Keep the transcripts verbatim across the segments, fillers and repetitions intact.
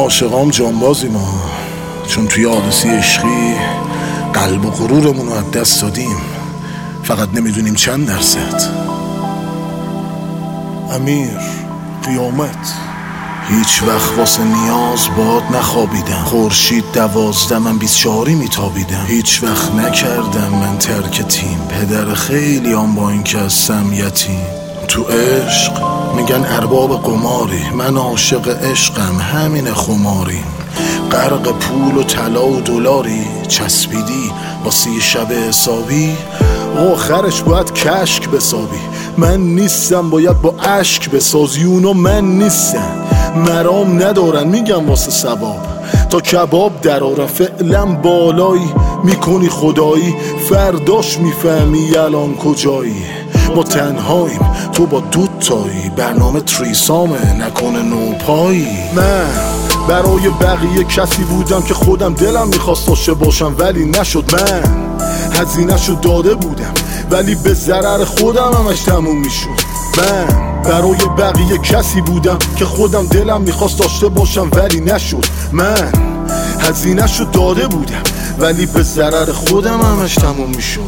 عاشقام جانبازی ما، چون توی حادثه عشقی قلب و غرورمون رو از دست دادیم، فقط نمیدونیم چند درصد. امیر قیامت. هیچ وقت واسه نیاز باد نخوابیدم، خورشید دوازده من بیست چهاری میتابیدم. هیچ وقت نکردم من ترک تیم، پدر خیلی هم با این که هستم یتیم. تو عشق میگن ارباب قماری، من عاشق عشقم همین خماریم. غرق پول و طلا و دلاری، چسبیدی واسه یه شب حسابی، آخرش باید کشک بسابی. من نیستم باید با اشک بسازی، اونا من نیستم مرام ندارن میگم واسه ثواب، تا کباب درارن فعلا بالایی میکنی خدایی، فرداش میفهمی الان کجایی. ما تنهاییم تو با دوتایی، برنامه تریسامه نکنه نوپایی. من برای بقیه کسی بودم که خودم دلم میخواست داشته باشم ولی نشد. من هزینه‌شو داده بودم ولی به ضرر خودم همش تموم میشد. من برای بقیه کسی بودم که خودم دلم میخواست داشته باشم ولی نشد. من هزینه‌شو داده بودم ولی به ضرر خودم همش تموم میشد.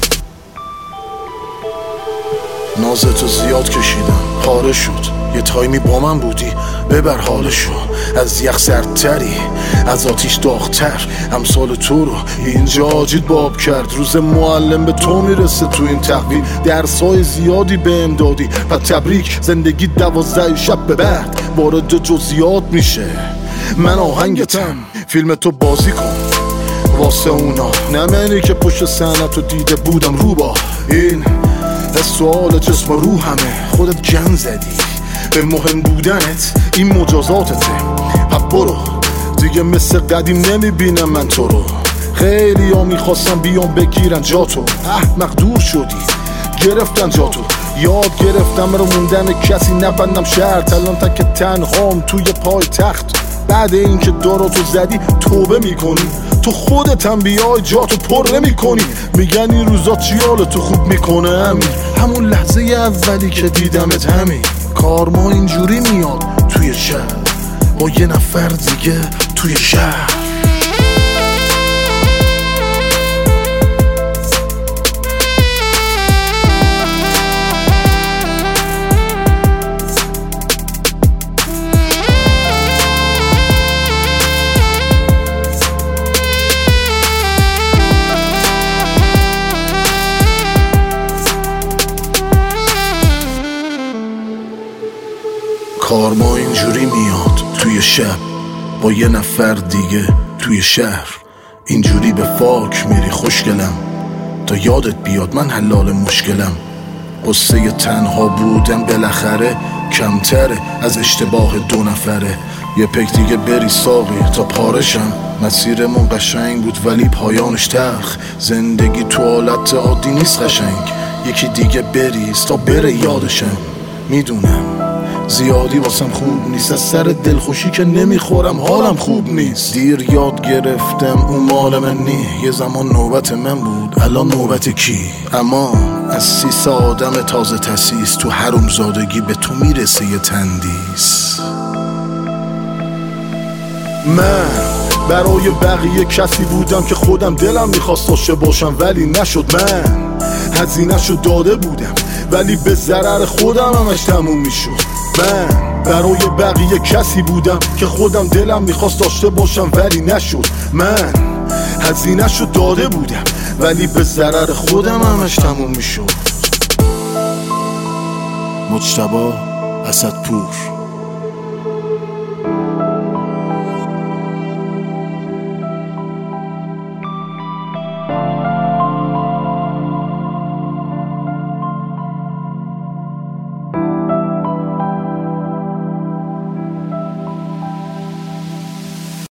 نازتو زیاد کشیدم پاره شد، یه تایمی با من بودی ببر حالشو. از یخ سردتری از آتیش داغتر، امثال تو رو اینجا آجید باب کرد. روز معلم به تو میرسه تو این تحویل، درسای زیادی بهم دادی و تبریک. زندگی دوازده شب به بعد وارد جزئیات میشه. من آهنگتم فیلم تو بازی کن واسه اونا، نمینی که پشت صحنه دیده بودم رو با این سوال جسم و روحمه. خودت جن زدی به مهم بودنت، این مجازاتته. پس برو دیگه مثل قدیم نمیبینم من تو رو. خیلی ها میخواستم بیام بگیرن جاتو، احمق دور شدی گرفتن جاتو. یاد گرفتم رو موندن کسی نبندم شرط، الان تک تنهام توی پای تخت. بعد اینکه داراتو زدی توبه میکنی، تو خودت هم بیای جاتو پر نمیکنی. میگن این روزا چیالتو خوب میکنه همین، همون لحظه اولی که دیدمت همین. کارما اینجوری میاد توی شهر با یه نفر دیگه توی شهر. کارما اینجوری میاد توی شب با یه نفر دیگه توی شهر. اینجوری به فاک میری خوشگلم تا یادت بیاد من حلال مشکلم. قصه تنها بودم بالاخره کمتره از اشتباه دو نفره. یه پک دیگه بری ساقی تا پارشم. مسیرمون قشنگ بود ولی پایانش تلخ. زندگی تو حالت عادی نیست قشنگ، یکی دیگه بریز تا بره یادشم. میدونم زیادی واسم خوب نیست، از سر دلخوشی که نمیخورم حالم خوب نیست. دیر یاد گرفتم اون مال من نی، یه زمان نوبت من بود الان نوبت کی. اما از سیس آدم تازه تسیس، تو حروم زادگی به تو میرسه یه تندیس. من برای بقیه کسی بودم که خودم دلم میخواست داشته باشم ولی نشد. من هزینه‌شو داده بودم ولی به ضرر خودم همش تموم میشد. من برای بقیه کسی بودم که خودم دلم میخواست داشته باشم ولی نشد. من هزینه‌شو داده بودم ولی به ضرر خودم همش تموم میشد. مجتبی اسدپور.